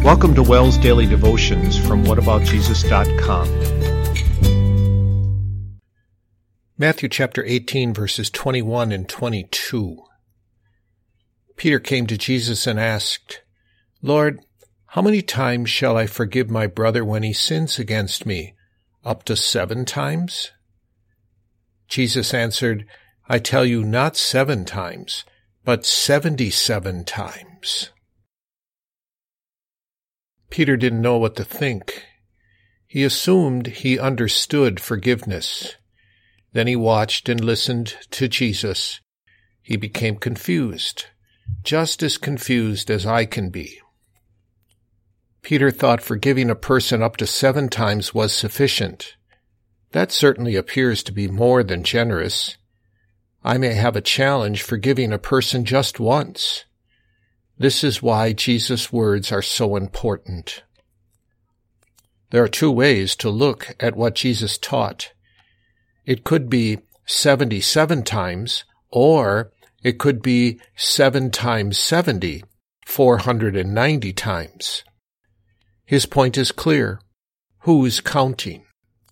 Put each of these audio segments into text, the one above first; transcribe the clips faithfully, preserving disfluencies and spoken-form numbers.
Welcome to Wells Daily Devotions from what about jesus dot com. Matthew chapter eighteen, verses twenty-one and twenty-two. Peter came to Jesus and asked, "Lord, how many times shall I forgive my brother when he sins against me? Up to seven times?" Jesus answered, "I tell you, not seven times, but seventy-seven times." Peter didn't know what to think. He assumed he understood forgiveness. Then he watched and listened to Jesus. He became confused, just as confused as I can be. Peter thought forgiving a person up to seven times was sufficient. That certainly appears to be more than generous. I may have a challenge forgiving a person just once. This is why Jesus' words are so important. There are two ways to look at what Jesus taught. It could be seventy-seven times, or it could be seven times seventy, four hundred ninety times. His point is clear. Who's counting?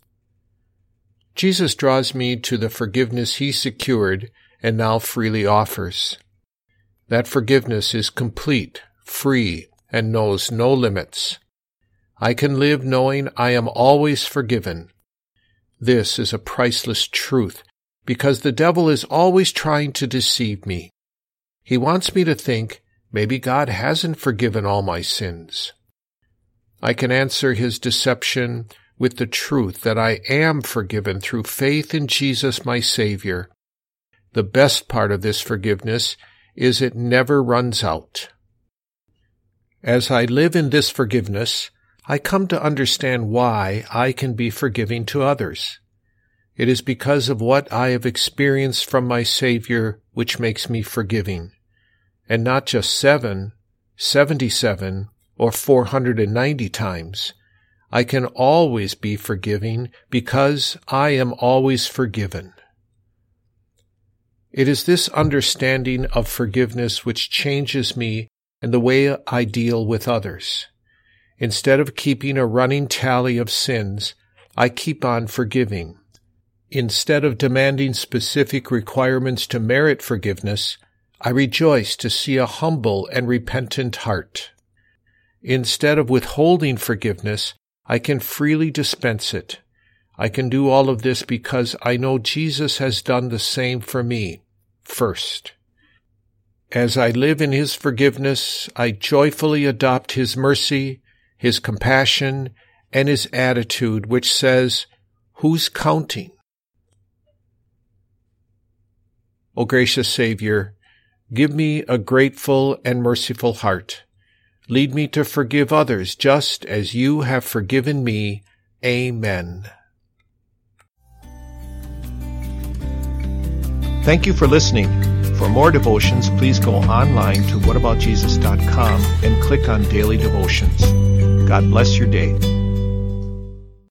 Jesus draws me to the forgiveness he secured and now freely offers. That forgiveness is complete, free, and knows no limits. I can live knowing I am always forgiven. This is a priceless truth, because the devil is always trying to deceive me. He wants me to think maybe God hasn't forgiven all my sins. I can answer his deception with the truth that I am forgiven through faith in Jesus, my Savior. The best part of this forgiveness is it never runs out. As I live in this forgiveness, I come to understand why I can be forgiving to others. It is because of what I have experienced from my Savior which makes me forgiving, and not just seven, seventy-seven, or four hundred ninety times. I can always be forgiving because I am always forgiven. It is this understanding of forgiveness which changes me and the way I deal with others. Instead of keeping a running tally of sins, I keep on forgiving. Instead of demanding specific requirements to merit forgiveness, I rejoice to see a humble and repentant heart. Instead of withholding forgiveness, I can freely dispense it. I can do all of this because I know Jesus has done the same for me first. As I live in his forgiveness, I joyfully adopt his mercy, his compassion, and his attitude, which says, "Who's counting?" O gracious Savior, give me a grateful and merciful heart. Lead me to forgive others just as you have forgiven me. Amen. Thank you for listening. For more devotions, please go online to what about jesus dot com and click on Daily Devotions. God bless your day.